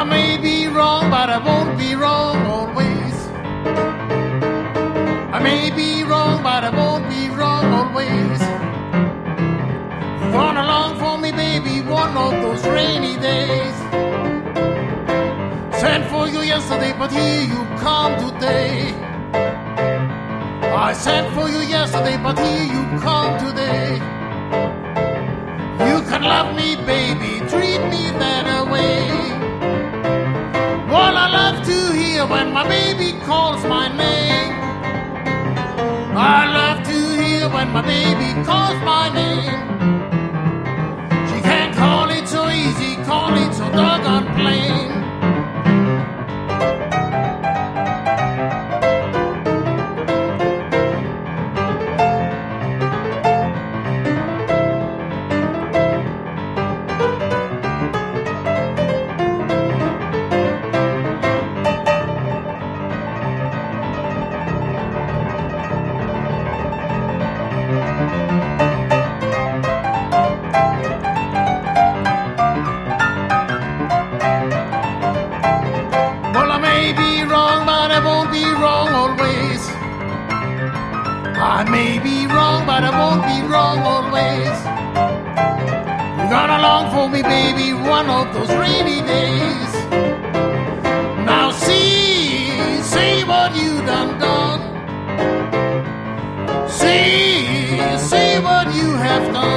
I may be wrong, but I won't be wrong always. I may be wrong, but I won't be wrong always. You run along for me, baby, one of those rainy days. Sent for you yesterday, but here you come today. I sent for you yesterday, but here you come today. You can love me, baby, treat me that way. Well, I love to hear when my baby calls my name. I love to hear when my baby calls my name. She can't call it so easy, call it so doggone plain. I may be wrong, but I won't be wrong always. You got along for me, baby, one of those rainy days. Now see what you done. See what you have done.